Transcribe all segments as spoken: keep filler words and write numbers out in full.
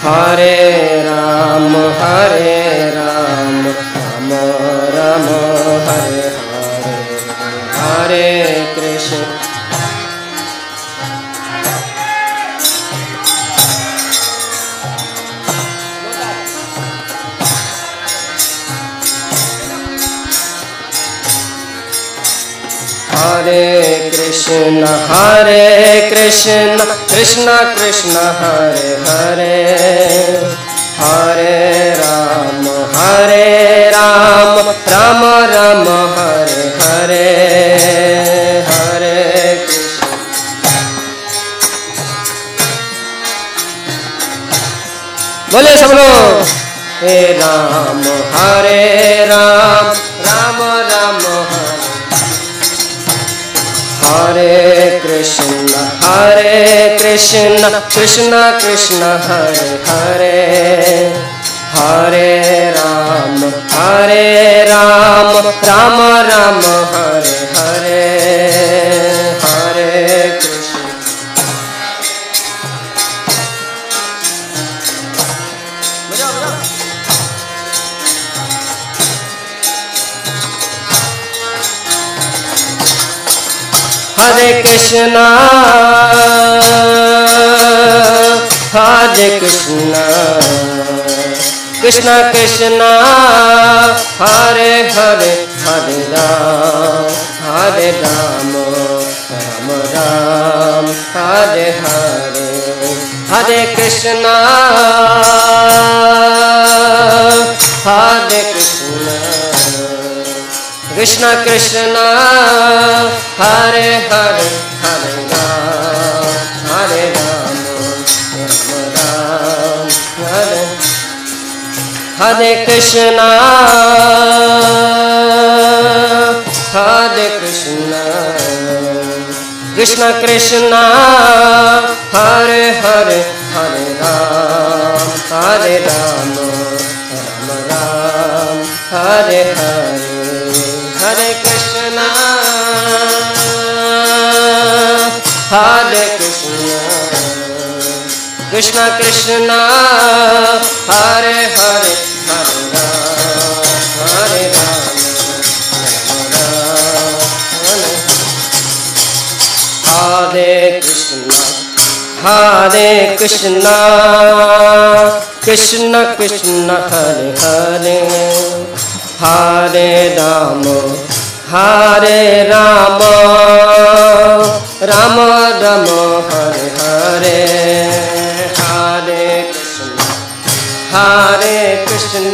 हरे राम हरे राम राम राम हरे हरे हरे कृष्ण हरे कृष्ण हरे कृष्ण कृष्ण कृष्ण हरे हरे हरे राम हरे राम राम राम हरे हरे हरे कृष्ण बोले सब लोग हे राम हरे राम राम राम हरे हरे कृष्ण हरे कृष्ण कृष्ण कृष्ण हरे हरे हरे राम हरे राम राम राम हरे हरे हरे कृष्ण हरे कृष्णा हरे कृष्णा कृष्णा कृष्णा हरे हरे हरे राम हरे राम राम राम हरे हरे हरे कृष्णा हरे कृष्णा कृष्णा कृष्णा हरे हरे हरे राम हरे राम राम राम हरे हरे कृष्णा हरे कृष्णा कृष्णा कृष्णा हरे हरे हरे राम हरे राम राम राम हरे हरे हरे कृष्णा हरे कृष्णा कृष्णा कृष्णा हरे हरे हरे राम हरे राम हरे कृष्णा हरे कृष्णा कृष्ण कृष्ण हरे हरे हरे राम हरे राम राम राम हरे हरे हरे कृष्ण हरे कृष्ण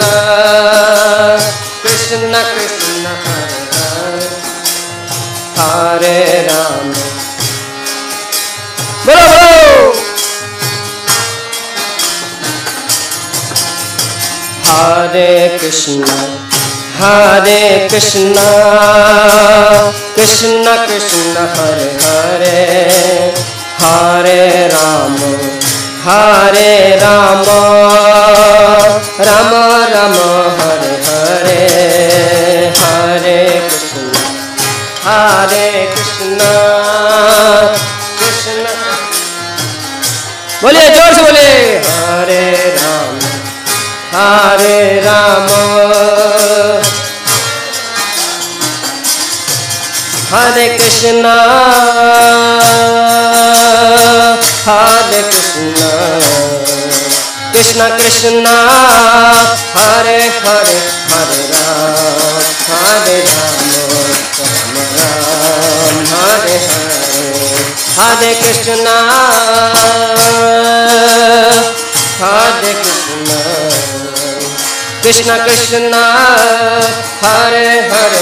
कृष्ण कृष्ण हरे हरे हरे राम बोलो बोलो हरे कृष्ण हरे कृष्ण कृष्ण कृष्ण हरे हरे हरे राम हरे राम राम राम हरे हरे हरे कृष्ण हरे कृष्ण कृष्ण बोलिए जोर से बोले हरे राम हरे राम हरे कृष्णा हरे कृष्णा कृष्णा कृष्णा हरे हरे हरे राम हरे राम राम राम हरे हरे हरे कृष्णा हरे कृष्णा कृष्णा कृष्णा हरे हरे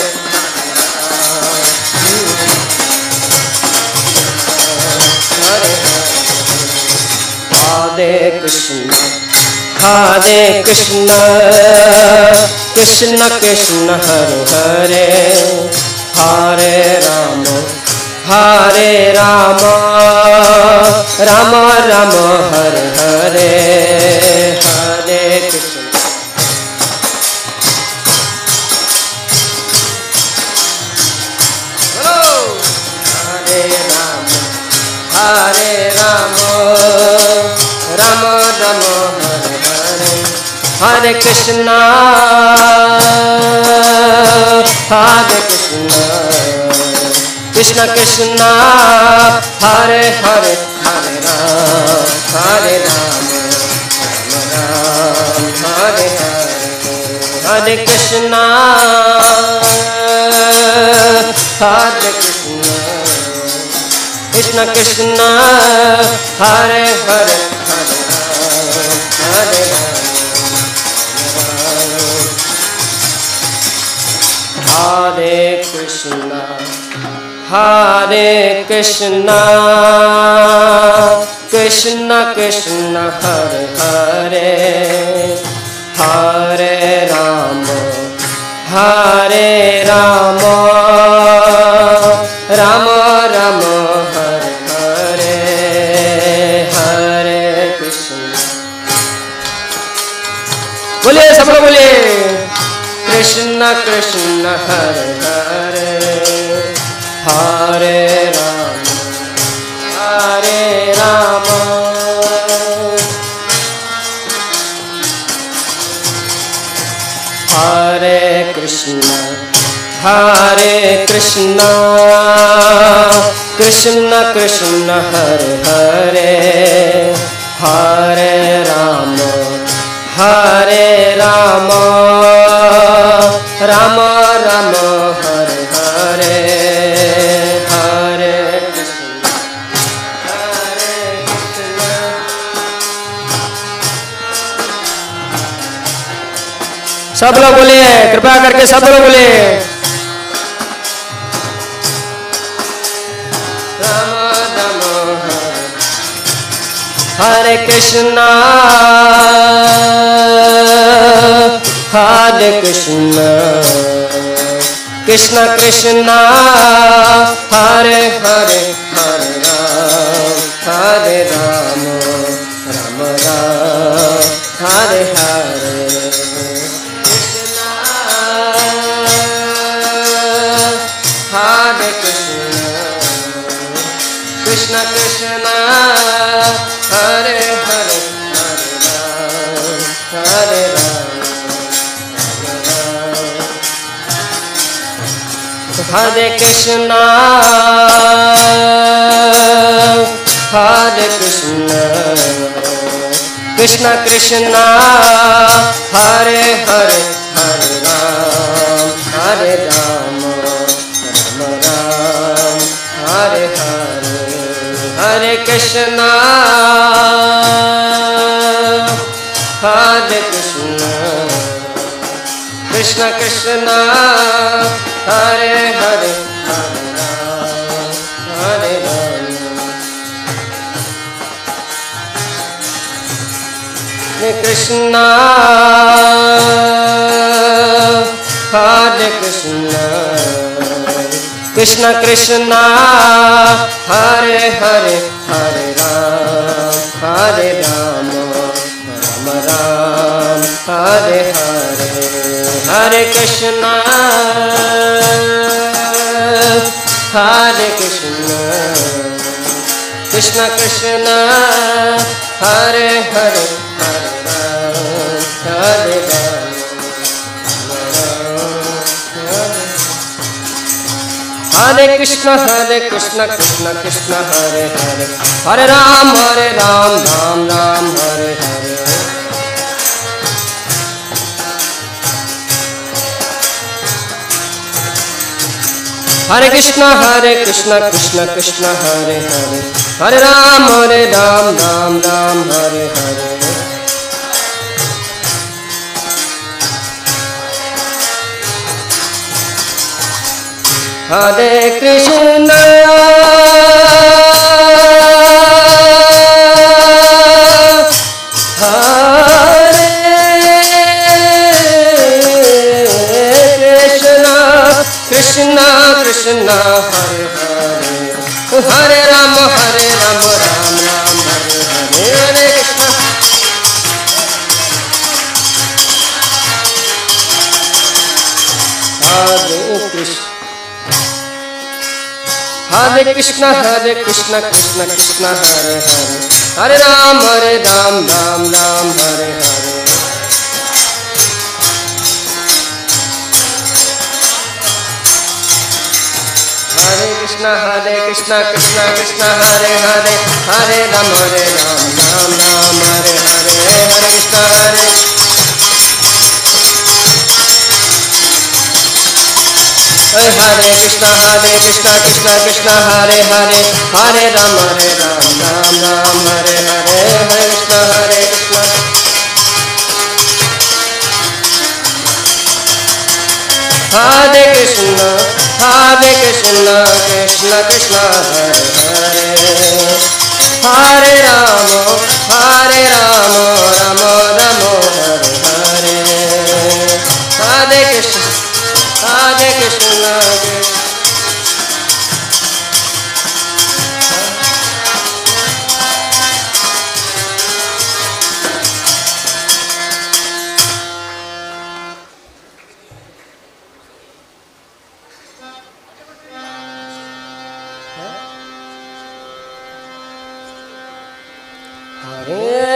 हरे कृष्ण हरे कृष्ण कृष्ण कृष्ण हरे हरे हरे राम हरे राम राम राम हरे हरे हरे कृष्ण हरे राम हरे राम राम राम हरे Hare Krishna, Hare Krishna, Krishna Krishna, Hare Hare, Hare Ram, Hare Ram, Ram Ram, Hare Hare, Hare Krishna, Hare Krishna, Krishna Krishna, Hare Hare, Hare Ram, Hare Ram. Hare Krishna, Hare Krishna, Krishna Krishna, Hare Hare, Hare Rama, Hare Rama, Rama Rama, Hare Hare, Hare Krishna. बोलिए सब लोग बोलिए Krishna Krishna, Hare Hare, Hare Rama, Hare Rama, Hare Krishna, Hare Krishna, Krishna Krishna, Hare Hare, Hare Rama, Hare Rama, Rama Rama, Hare Hare, Hare Krishna, Hare Krishna. सब लोग बोलिए, कृपया करके सब लोग बोलिए Rama Rama, Hare Krishna, Hare Krishna, Krishna Krishna, Hare Hare, Hare Ram, Hare Rama, Rama Rama, Hare Hare, Krishna, Hare Krishna, Krishna Krishna, Hare Hare, Hare Ram, Hare Rama. Hare Krishna, Hare Krishna, Krishna Krishna, Hare Hare, Hare Ram, Hare Rama, Rama Ram, Hare Hare, Hare Krishna, Hare Krishna, Krishna Krishna, Hare Hare, Hare Ram, Hare Rama, Hare Krishna, Hare Krishna, Krishna Krishna, Hare Hare, Hare Ram, Hare Rama, Rama Ram, Hare Hare, Hare Krishna, Hare Krishna, Krishna Krishna, Hare Hare, Hare Ram, Hare Ram, Hare Krishna, Hare Krishna, Krishna Krishna, Hare Hare, Hare Ram, Hare Ram, Ram Ram, Hare Hare. Hare Krishna, Hare Krishna, Krishna Krishna, Hare Hare, Hare Ram, Hare Ram, Ram Ram, Hare Hare. Hare Krishna, Hare Krishna, Krishna Krishna, Hare Hare, Hare Ram, Hare Ram, Ram Ram, Hare Hare, Hare Krishna, Hare Krishna, Hare Krishna, Hare Krishna, Krishna Krishna, Hare Hare, Hare Ram, Hare Ram, Ram Ram, Hare Hare. Krishna Krishna Krishna Hare Hare Hare Ram Hare Ram Ram Ram Hare Hare Hare Krishna Hare Hare Krishna Hare Krishna Krishna Krishna Hare Hare Hare Ram Hare Ram Ram Ram Hare Hare Hare Krishna Hare Krishna Hare Krishna Hare Krishna Krishna Krishna Hare Hare Hare Rama Hare Rama Rama Rama Hare Hare Hare Krishna Hare Krishna Hare